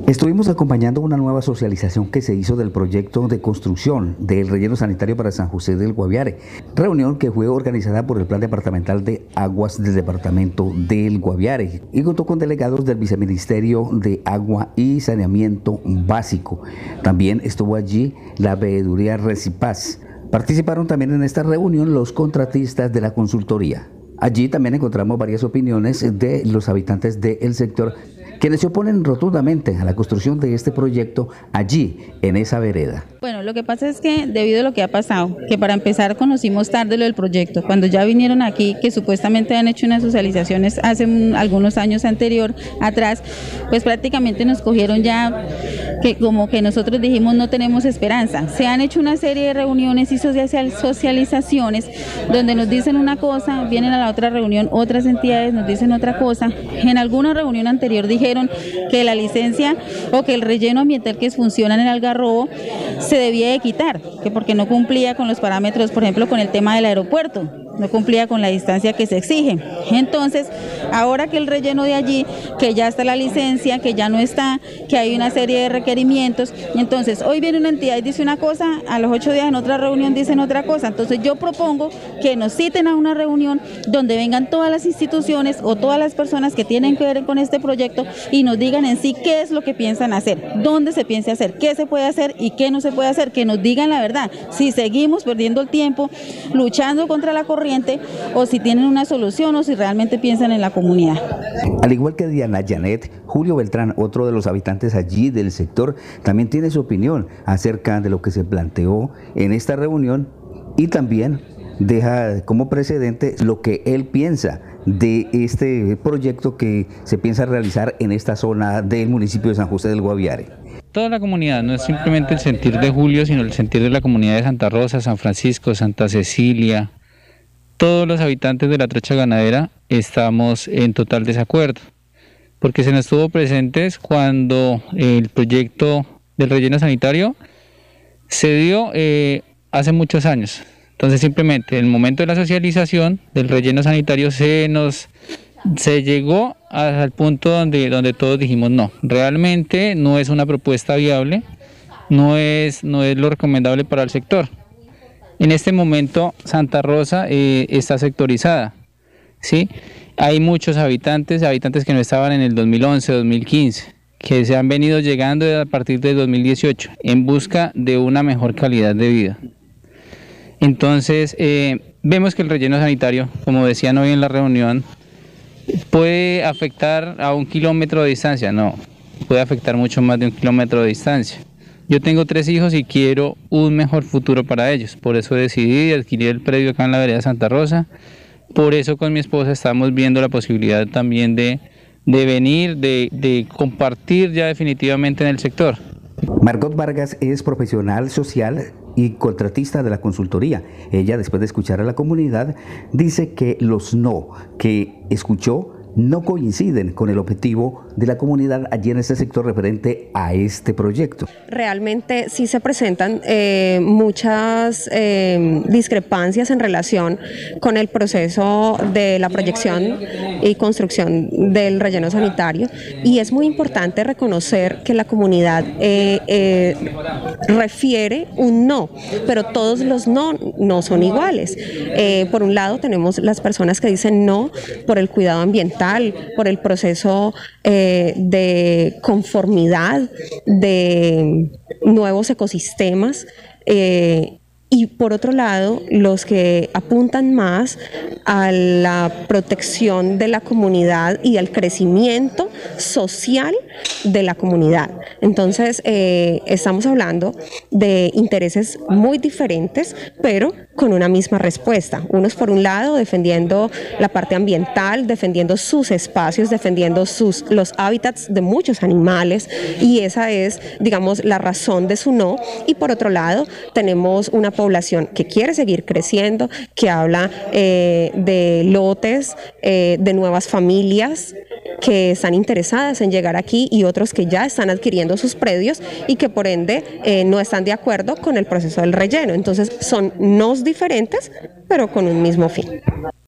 Estuvimos acompañando una nueva socialización que se hizo del proyecto de construcción del relleno sanitario para San José del Guaviare, reunión que fue organizada por el Plan Departamental de Aguas del Departamento del Guaviare y contó con delegados del Viceministerio de Agua y Saneamiento Básico. También estuvo allí la veeduría Recipaz. Participaron también en esta reunión los contratistas de la consultoría. Allí también encontramos varias opiniones de los habitantes del sector, quienes se oponen rotundamente a la construcción de este proyecto allí, en esa vereda. Bueno, lo que pasa es que debido a lo que ha pasado, que para empezar conocimos tarde lo del proyecto, cuando ya vinieron aquí, que supuestamente han hecho unas socializaciones hace algunos años atrás, pues prácticamente nos cogieron ya, que como que nosotros dijimos no tenemos esperanza. Se han hecho una serie de reuniones y socializaciones donde nos dicen una cosa, vienen a la otra reunión otras entidades, nos dicen otra cosa. En alguna reunión anterior dijeron que la licencia o que el relleno ambiental que funciona en el Algarrobo se debía de quitar, que porque no cumplía con los parámetros, por ejemplo, con el tema del aeropuerto, no cumplía con la distancia que se exige. Entonces, ahora que el relleno de allí, que ya está la licencia, que ya no está, que hay una serie de requerimientos, entonces hoy viene una entidad y dice una cosa, a los 8 días en otra reunión dicen otra cosa. Entonces yo propongo que nos citen a una reunión donde vengan todas las instituciones o todas las personas que tienen que ver con este proyecto y nos digan en sí qué es lo que piensan hacer, dónde se piensa hacer, qué se puede hacer y qué no se puede hacer, que nos digan la verdad, si seguimos perdiendo el tiempo luchando contra la corriente o si tienen una solución o si realmente piensan en la comunidad. Al igual que Diana Janet, Julio Beltrán, otro de los habitantes allí del sector, también tiene su opinión acerca de lo que se planteó en esta reunión y también deja como precedente lo que él piensa de este proyecto que se piensa realizar en esta zona del municipio de San José del Guaviare. Toda la comunidad, no es simplemente el sentir de Julio, sino el sentir de la comunidad de Santa Rosa, San Francisco, Santa Cecilia. Todos los habitantes de la trocha ganadera estamos en total desacuerdo, porque se nos tuvo presentes cuando el proyecto del relleno sanitario se dio hace muchos años. Entonces simplemente en el momento de la socialización del relleno sanitario se llegó al punto donde todos dijimos no, realmente no es una propuesta viable, no es lo recomendable para el sector. En este momento Santa Rosa está sectorizada, ¿sí? Hay muchos habitantes que no estaban en el 2011, 2015, que se han venido llegando a partir de 2018 en busca de una mejor calidad de vida. Entonces vemos que el relleno sanitario, como decían hoy en la reunión, puede afectar a 1 kilómetro de distancia, no, puede afectar mucho más de 1 kilómetro de distancia. Yo tengo 3 hijos y quiero un mejor futuro para ellos, por eso decidí adquirir el predio acá en la vereda Santa Rosa, por eso con mi esposa estamos viendo la posibilidad también de venir, de compartir ya definitivamente en el sector. Margot Vargas es profesional social y contratista de la consultoría. Ella, después de escuchar a la comunidad, dice que los no que escuchó no coinciden con el objetivo de la comunidad allí en este sector referente a este proyecto. Realmente sí se presentan muchas discrepancias en relación con el proceso de la proyección y construcción del relleno sanitario, y es muy importante reconocer que la comunidad refiere un no, pero todos los no son iguales. Por un lado tenemos las personas que dicen no por el cuidado ambiental, por el proceso de conformidad de nuevos ecosistemas, y por otro lado los que apuntan más a la protección de la comunidad y al crecimiento social de la comunidad. Entonces estamos hablando de intereses muy diferentes, pero con una misma respuesta. Unos por un lado defendiendo la parte ambiental, defendiendo sus espacios, defendiendo los hábitats de muchos animales, y esa es, digamos, la razón de su no. Y por otro lado tenemos una población que quiere seguir creciendo, que habla de lotes, de nuevas familias que están interesadas en llegar aquí, y otros que ya están adquiriendo sus predios y que por ende no están de acuerdo con el proceso del relleno. Entonces son nos diferentes, pero con un mismo fin.